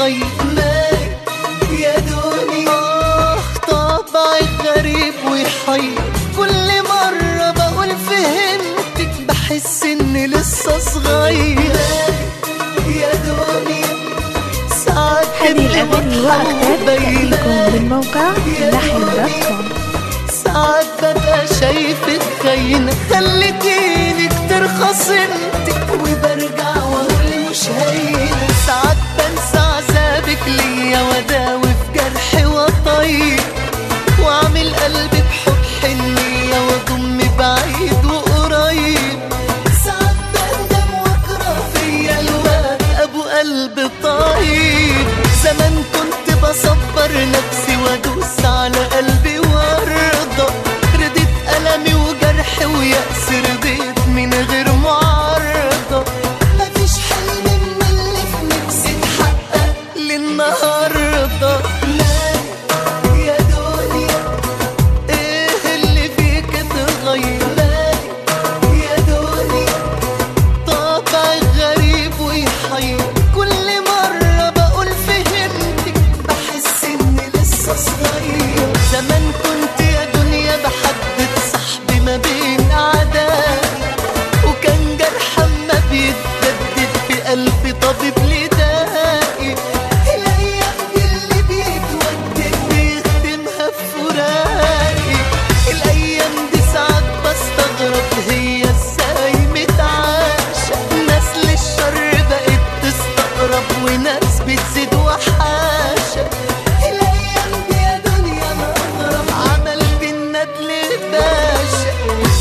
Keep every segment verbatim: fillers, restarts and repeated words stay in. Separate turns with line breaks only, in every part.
تتغير. مالك يا دنيا؟ آه طبعك غريب ويحير، كل مرة بقول فهمتك بحس اني لسه صغير. مالك يا دنيا؟ ساعات
هذه الأغاني وأكثر تأتيكم من موقع لحن دوت كوم.
ساعات ببقى شايفك خاينة، خليتيني كتير خصمتك وبرجع واقول مش هينة. ساعات بنسى عذابك ليا واداوي في جرحي وطيب، واعمل قلبي بحب حنية واضم بعيد وقريب. ساعات بندم واكره فيا الواد ابو قلب طيب. زمان كنت بصبر نفسي وادوس على قلبي وارضى، رضيت ألمي وجرحي ويأس رضيت من غير معارضة. مفيش حلم من اللي في نفسي اتحقق للنهاردة. مالك يا دنيا؟ ايه اللي فيك اتغير؟ مالك يا دنيا؟ طبعك غريب ويحير، كل مرة بقول فهمتك بحس اني لسه صغير. زمان كنت يا دنيا بحدد صاحبي ما بين أعدائي، وكان جرح اما بيتجدد في قلبي طبيب لدائي. الأيام دي اللي بيتودد بيختمها في فراقي. الأيام دي ساعات بستغرب هي ازاي متعاشة، ناس للشر بقت تستقرب وناس بتزيد وحاشة. الأيام دي يا دنيا مغرب عملت الندل باشا.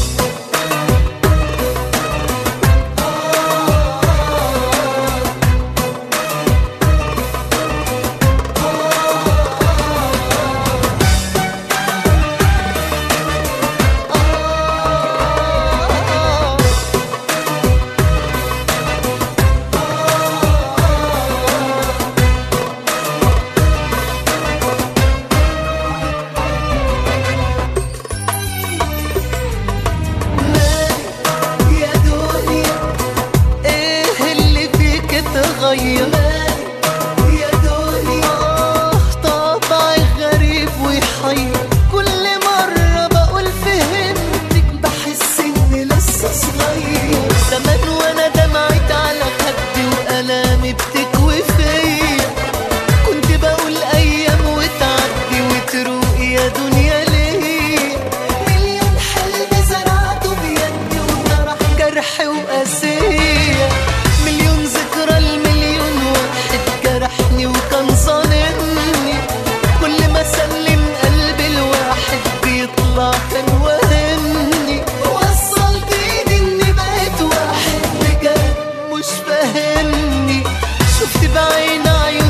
يا دنيا ايه اللي فيك اتغير؟ يا دنيا آه طبعك غريب ويحير، كل مرة بقول فهمتك بحس اني لسه صغير. زمان وانا دمعت على خدي وألامي بتكوي فيا، كنت بقول ايام وتعدي وتروقي يا دنيا ليه. مليون حلم زرعته بيدي وجرح جرحي وقاسية، مليون ذكرى المليون واحد جرحني وكان ظالمني. كل ما سلم قلبي الواحد بيطلع كان وهمني. وصلت ايدي اني بقيت واحد بجد مش فاهمني. شفت بعين عيوني